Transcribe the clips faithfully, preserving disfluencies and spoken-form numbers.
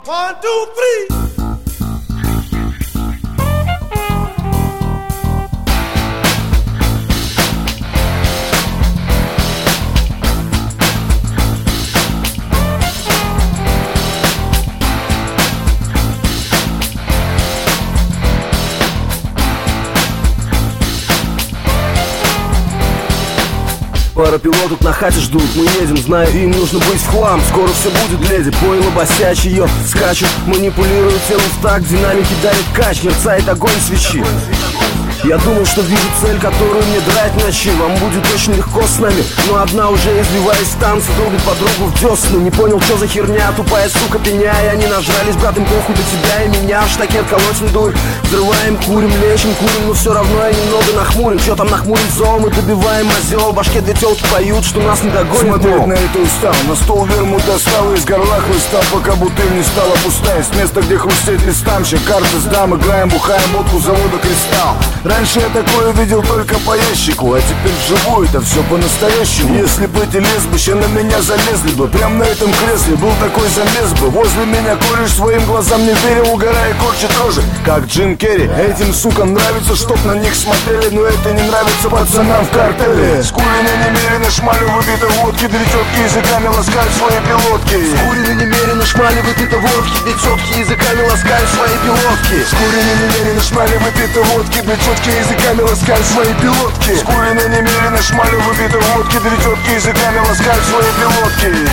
One, two, three. Пара пилоток на хате ждут, мы едем, знаю, им нужно быть в хлам. Скоро все будет, леди, пойло босячий, ёп, скачут, манипулируют телом в такт, динамики дарит кач, мерцает огонь свечи. Я думал, что вижу цель, которую мне драть ночи. Вам будет очень легко с нами, но одна уже, извиваясь в танце, долбит подругу в десну. Не понял, что за херня, тупая сука пеняя. Они нажрались, брат, им похуй до тебя и меня. В штакет колотим дурь, взрываем, курим, лечим, курим. Но все равно я немного нахмурен. Че там нахмурим зол, мы добиваем озел. В башке две телки поют, что нас не догонят. Смотреть на это устал, на стол вермут достал. Из горла хлыста, пока бутыль не стала пустая. С места, где хрустит листамщик, карты сдам, играем, бухаем водку завода «Кристалл». Раньше я такое видел только по ящику, а теперь вживую это все по-настоящему. Если бы эти лесбища на меня залезли бы, прям на этом кресле был такой замес бы. Возле меня кореш своим глазам не верил, угорая, корчит рожи, как Джим Керри. Этим сукам нравится, чтоб на них смотрели, но это не нравится пацанам в картеле. Скурено немерено, шмалю выпитой водки, две тетки языками ласкают свои пилотки. Скурено немерено, шмалю выпитой водки, две тетки языками ласкают свои пилотки. Скурено немерено, шмалю выпитой водки, две тетки языками ласкают свои пилотки. Скурено немерено, шмалю выпитой водки, две тетки языками ласкают свои пилотки.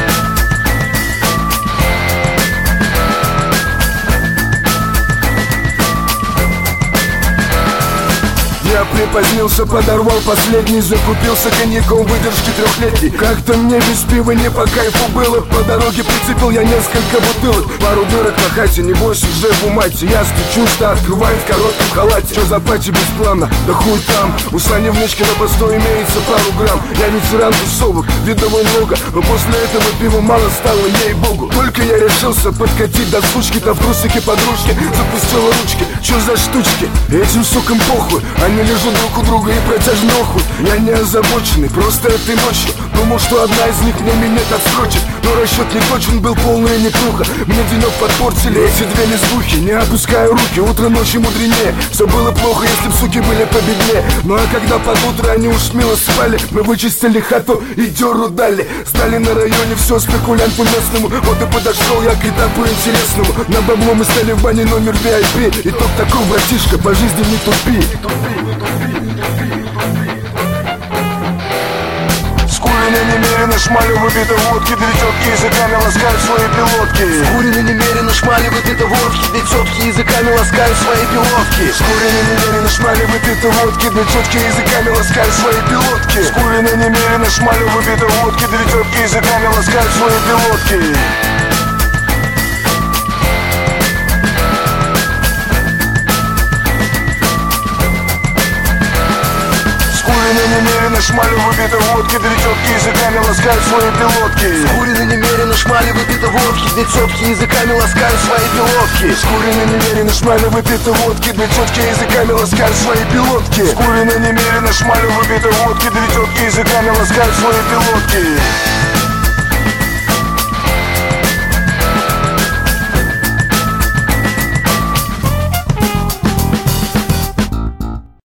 Я припозднился, подорвал последний, закупился коньяком выдержки трехлетней. Как-то мне без пива не по кайфу было. По дороге прицепил я несколько бутылок. Пару дырок на хате, небось уже в умате. Я стучу, что открывает в коротком халате. Че за пати бесплатно? Да хуй там. У Сани внучки на посту имеется пару грамм. Я ветеран тусовок, видовой много, но после этого пива мало стало, ей-богу. Только я решился подкатить до сучки-то в трусике подружки. Запустила ручки, че за штучки? Этим сукам похуй, они лежу друг у друга и протяжно охуй. Я не озабоченный, просто этой ночью думал, что одна из них мне минет отсрочит. Но расчет не точен, был полная непруха. Мне денек подпортили эти две лесбухи. Не опускаю руки, утро ночи мудренее. Все было плохо, если б суки были победнее. Ну а когда под утро они уж мило спали, мы вычистили хату и дёру дали. Стали на районе все спекулянт по местному. Вот и подошел я к этапу интересному. На бабло мы стали в бане номер ви ай пи. Итог такой, братишка, по жизни не тупи. Скурено немерено, шмалю выпитой водки, две тетки языками ласкают свои пилотки. Скурено немерено, шмалю выпитой водки, две тетки языками ласкают свои пилотки. Скурено немерено, шмалю выпитой водки, две тетки языками ласкают свои пилотки. Скурено немерено, шмалю выпитой водки, две тетки языками ласкают свои пилотки. Скурено немерено, шмалю выпитой водки, две тетки языками ласкают свои пилотки. Скурено немерено, шмалю выпитой водки, две тетки языками ласкают свои пилотки. Скурено немерено, шмалю выпитой водки, две тетки языками ласкают свои пилотки. Скурено немерено, шмалю выпитой водки, две тетки языками ласкают свои пилотки.